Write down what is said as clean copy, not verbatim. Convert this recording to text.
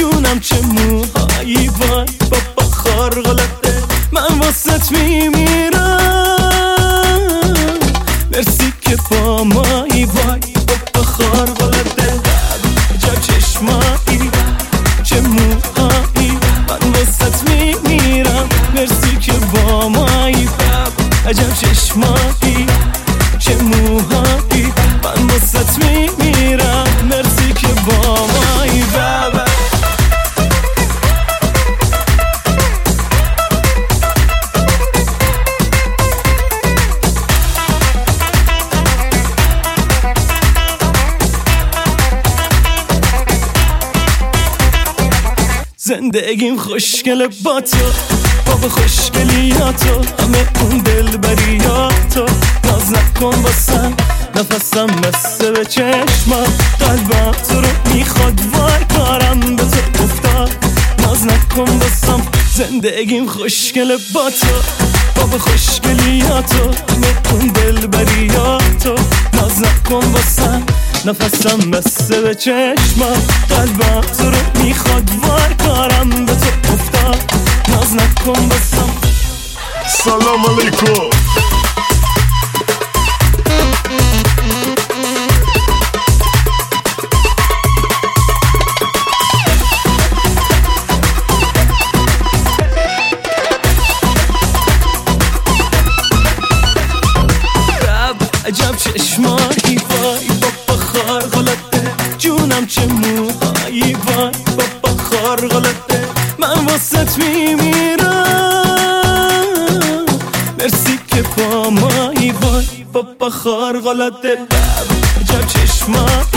جونم چه موهایی وای بابا خارق‌العاده من واسط میمیرم مرسی که با مایی وای بابا خارق‌العاده عجب چشمایی چه موهایی من واسط میمیرم مرسی که با مایی عجب چشمایی چه موهایی من واسط میمیرم مرسی که با مایی بابا زندگیم خوشگله با تو بابا خوشگلیاتو همه اون دلبریاتو ناز نکن باسم نفسم مثل به چشمم قلبم تو رو میخواد وای کارم به تو افتاد ناز نکن باسم زندگیم خوشگله با تو بابا خوشگلیاتو همه اون دلبریاتو ناز نکن باسم نفسم مثل به چشمم قلبم تو رو میخواد وای کارم به تو افتاد ناز نکن باسم سلام علیکم عجب چشمایی وای بابا خارق‌العاده جونم چه موهایی وای بابا خارق‌العاده من واسط میمیرم مرسی که با مایی وای بابا خارق‌العاده عجب چشمایی